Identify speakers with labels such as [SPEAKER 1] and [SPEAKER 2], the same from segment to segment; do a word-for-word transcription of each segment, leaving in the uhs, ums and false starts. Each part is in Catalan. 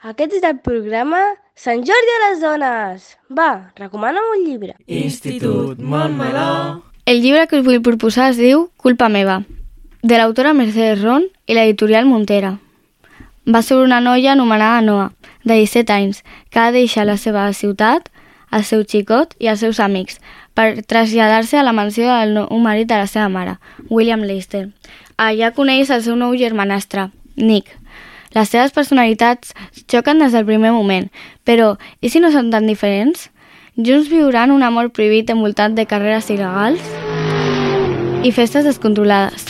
[SPEAKER 1] Aquest és el programa Sant Jordi a les dones. Va, recomana'm un llibre.
[SPEAKER 2] Institut Montmeló.
[SPEAKER 3] El llibre que us vull proposar es diu Culpa meva, de l'autora Mercedes Ron i l'editorial Montera. Va sobre una noia anomenada Noa, de disset anys, que ha de deixar la seva ciutat, el seu xicot i els seus amics per traslladar-se a la mansió del nou marit de la seva mare, William Lester. Allà coneix el seu nou germanastre, Nick. Les seves personalitats xoquen des del primer moment, però i si no són tan diferents? Junts viuran un amor prohibit envoltat de carreres il·legals i festes descontrolades.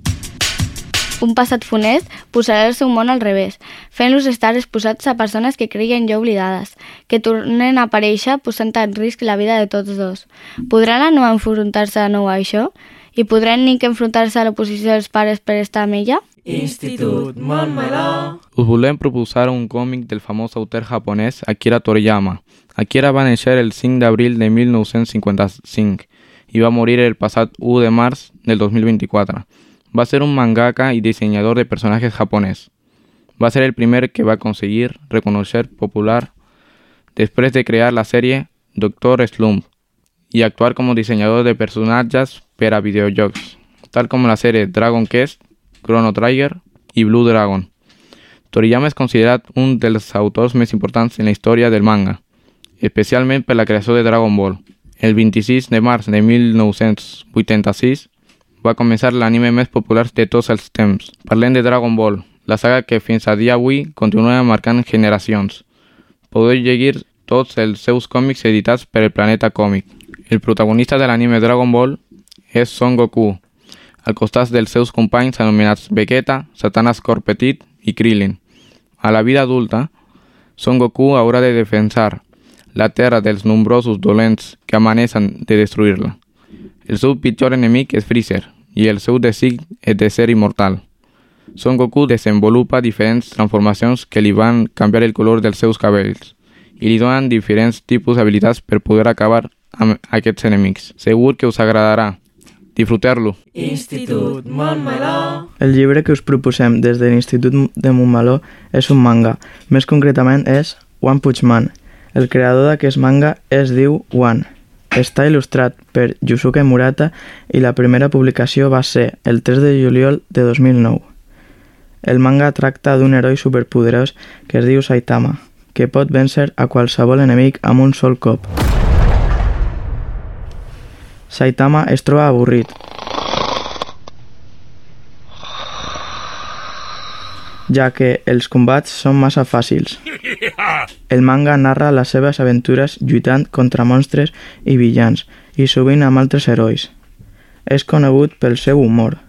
[SPEAKER 3] Un passat funest posarà el seu món al revés, fent-los estar exposats a persones que creien ja oblidades, que tornen a aparèixer posant en risc la vida de tots dos. Podran la Noa enfrontar-se de nou a això? I podran Nick enfrontar-se a l'oposició dels pares per estar amb ella?
[SPEAKER 2] Institut Montmeló.
[SPEAKER 4] Us volem proposar un còmic del famós autor japonès Akira Toriyama. Akira va néixer el cinc d'abril de mil nou-cents cinquanta-cinc i va morir el passat u de març del dos mil vint-i-quatre. Va ser un mangaka i dissenyador de personatges japonès. Va ser el primer que va aconseguir reconèixer popular després de crear la sèrie doctor Slump i actuar com a dissenyador de personatges per a videojocs, tal com la sèrie Dragon Quest, Chrono Trigger i Blue Dragon. Toriyama és considerat un dels autors més importants en la història del manga, especialment per la creació de Dragon Ball. El vint-i-sis de març de mil nou-cents vuitanta-sis va començar l'anime més popular de tots els temps. Parlem de Dragon Ball, la saga que fins a dia avui continua marcant generacions. Podeu llegir tots els seus còmics editats per el Planeta Còmic. El protagonista de l'anime Dragon Ball és Son Goku, al costat dels seus companys anomenats Vegeta, Satana Scorpetit i Krillin. A la vida adulta, Son Goku haurà de defensar la Terra dels nombrosos dolents que amenacen de destruir-la. El seu pitjor enemic és Freezer i el seu desig és de ser immortal. Son Goku desenvolupa diferents transformacions que li van canviar el color dels seus cabells i li donen diferents tipus d'habilitats per poder acabar amb aquests enemics. Segur que us agradarà. Disfrutar-lo.
[SPEAKER 2] Institut Montmeló.
[SPEAKER 5] El llibre que us proposem des de l'Institut de Montmeló és un manga. Més concretament és One Punch Man. El creador d'aquest manga es diu One. Està il·lustrat per Yusuke Murata i la primera publicació va ser el tres de juliol de dos mil nou. El manga tracta d'un heroi superpoderós que es diu Saitama, que pot vèncer a qualsevol enemic amb un sol cop. Saitama es troba avorrit, ja que els combats són massa fàcils. El manga narra les seves aventures lluitant contra monstres i villans, i sovint amb altres herois. És conegut pel seu humor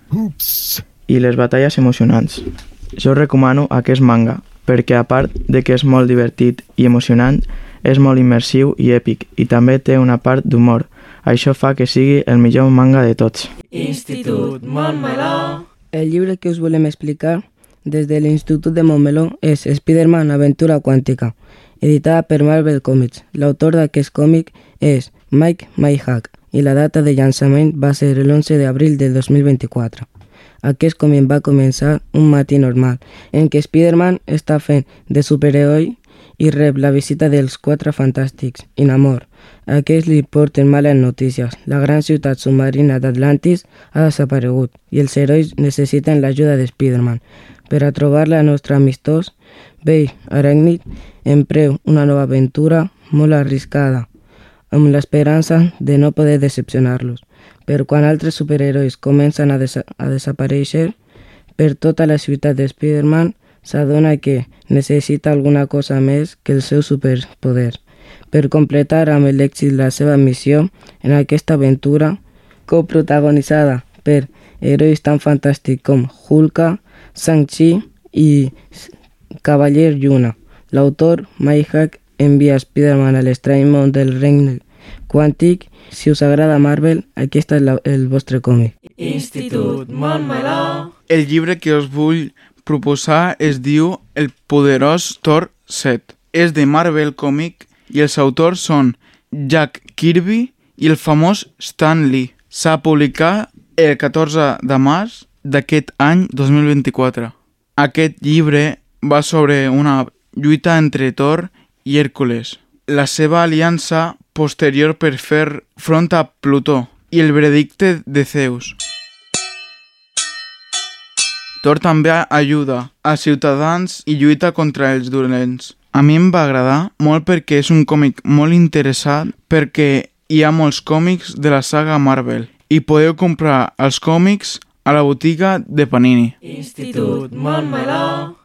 [SPEAKER 5] i les batalles emocionants. Jo recomano aquest manga, perquè a part de que és molt divertit i emocionant, és molt immersiu i èpic, i també té una part d'humor. Això fa que sigui el millor manga de tots.
[SPEAKER 2] Institut Montmeló.
[SPEAKER 6] El llibre que us volem explicar des de l'Institut de Montmeló és Spider-Man Aventura Quàntica, editada per Marvel Comics. L'autor d'aquest còmic és Mike Mayhack i la data de llançament va ser l'onze d'abril del dos mil vint-i-quatre. Aquest còmic va començar un matí normal, en què Spider-Man està fent de superheroi i rep la visita dels Quatre Fantàstics i Namor. Aquests li porten males notícies. La gran ciutat submarina d'Atlantis ha desaparegut i els herois necessiten l'ajuda de Spider-Man. Per a trobar la nostra amistós, Vell Aràcnid empreu una nova aventura molt arriscada, amb l'esperança de no poder decepcionar-los. Per quan altres superherois comencen a, desa a desaparèixer, per tota la ciutat de Spider-Man s'adona que necessita alguna cosa més que el seu superpoder. Per completar amb l'èxit la seva missió en aquesta aventura, coprotagonitzada per herois tan fantàstics com Hulk, Shang-Chi i Cavaller Lluna. L'autor Mayhack envia Spider-Man a l'estrany món del regne quàntic. Si us agrada Marvel, aquest és la, el vostre còmic.
[SPEAKER 2] Institut Montmeló.
[SPEAKER 7] El llibre que us vull proposar es diu El poderós Thor set. És de Marvel Comic i els autors són Jack Kirby i el famós Stan Lee. S'ha publicat el catorze de març d'aquest any dos mil vint-i-quatre. Aquest llibre va sobre una lluita entre Thor i Hèrcules, la seva aliança posterior per fer front a Plutó i el veredicte de Zeus. Thor també ajuda a ciutadans i lluita contra els dolents. A mi em va agradar molt perquè és un còmic molt interessant, perquè hi ha molts còmics de la saga Marvel i podeu comprar els còmics a la botiga de Panini.
[SPEAKER 2] Institut Montmeló.